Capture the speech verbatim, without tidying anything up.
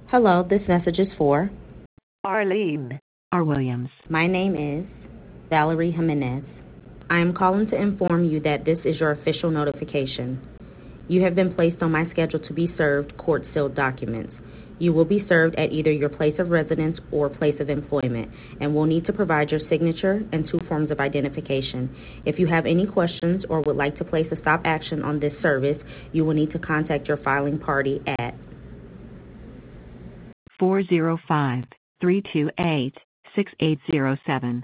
Hello, this message is for Arlene R. Williams. My name is Valerie Jimenez. I am calling to inform you that this is your official notification. You have been placed on my schedule to be served court-sealed documents. You will be served at either your place of residence or place of employment and will need to provide your signature and two forms of identification. If you have any questions or would like to place a stop action on this service, you will need to contact your filing party at four zero five, three two eight, six eight zero seven.